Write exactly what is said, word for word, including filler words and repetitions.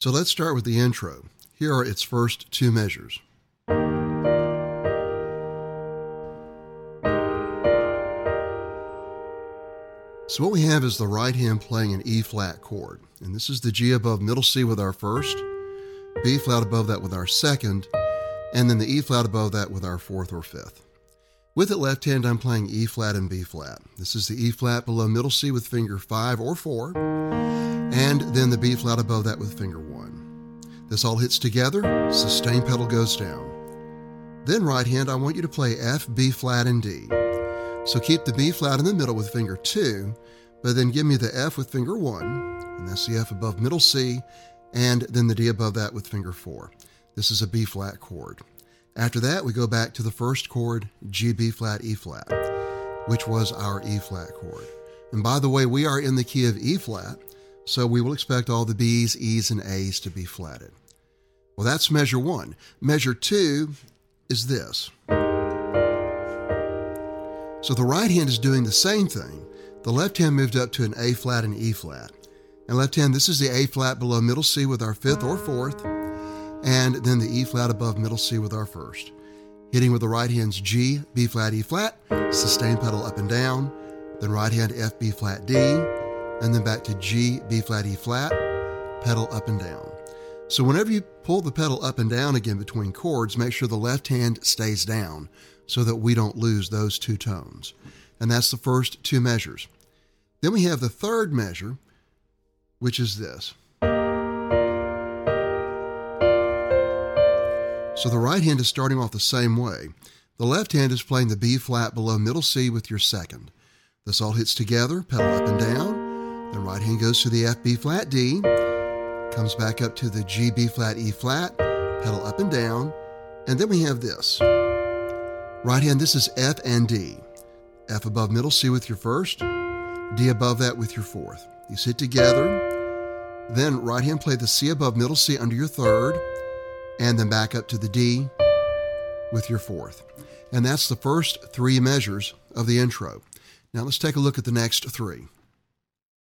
So let's start with the intro. Here are its first two measures. So what we have is the right hand playing an E flat chord. And this is the G above middle C with our first, B flat above that with our second, and then the E flat above that with our fourth or fifth. With it left hand, I'm playing E flat and B flat. This is the E flat below middle C with finger five or four, and then the B flat above that with finger one. This all hits together, sustain pedal goes down. Then right hand, I want you to play F, B flat, and D. So keep the B flat in the middle with finger two, but then give me the F with finger one, and that's the F above middle C, and then the D above that with finger four. This is a B flat chord. After that, we go back to the first chord, G, B flat, E flat, which was our E flat chord. And by the way, we are in the key of E flat, so we will expect all the B's, E's, and A's to be flatted. Well, that's measure one. Measure two is this. So the right hand is doing the same thing. The left hand moved up to an A flat and E flat. And left hand, this is the A flat below middle C with our fifth or fourth, and then the E flat above middle C with our first. Hitting with the right hand's G, B flat, E flat, sustain pedal up and down, then right hand F, B flat, D, and then back to G, B flat, E flat, pedal up and down. So whenever you pull the pedal up and down again between chords, make sure the left hand stays down so that we don't lose those two tones. And that's the first two measures. Then we have the third measure, which is this. So the right hand is starting off the same way. The left hand is playing the B flat below middle C with your second. This all hits together, pedal up and down. The right hand goes to the F, B flat, D, comes back up to the G, B flat, E flat, pedal up and down, and then we have this. Right hand, this is F and D. F above middle C with your first, D above that with your fourth. These hit together. Then right hand play the C above middle C under your third, and then back up to the D with your fourth. And that's the first three measures of the intro. Now let's take a look at the next three.